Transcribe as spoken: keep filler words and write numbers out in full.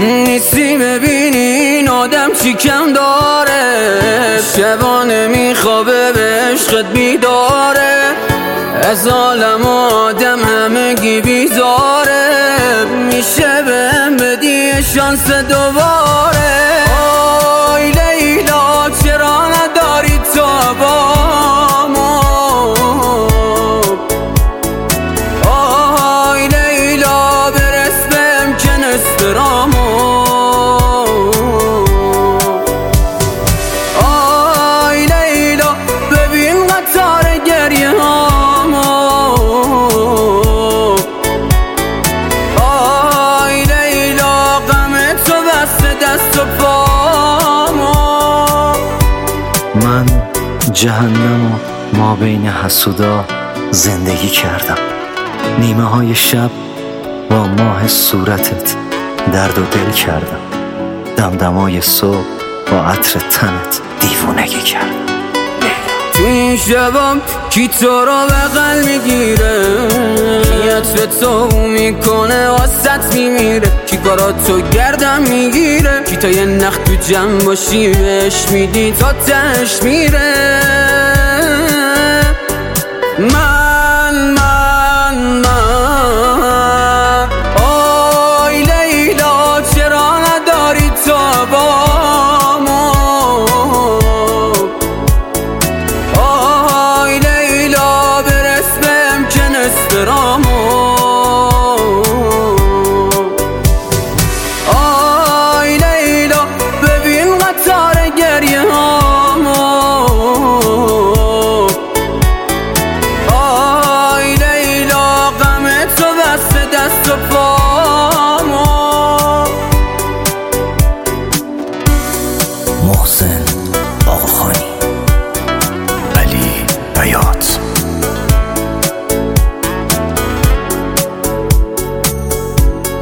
نیستی ببینی این آدم چی کم داره، شبانه میخوابه به عشقت بیداره، از عالم آدم همگی بیزاره، میشه بهم بدی شانس دوباره. آی لیلا چرا نداری تو بامو، آی لیلا برس بهم که نسپرامو، آی لیلا ببین قطار گریه هامو، آی لیلا غم تو بسته دست و پامو. من جهنم و ما بین حسودا زندگی کردم، نیمه های شب با ماه صورتت درد و دل کردم، دمدمای صبح با عطر تنت دیوونگی کردم. تو این شبام کی تو رو بغل میگیره، کی عطر تو میکنه واسط میمیره، کی کاراتو گردم میگیره، کی تا یه نخ تو جمع باشی بهش میدی تا تهش میره.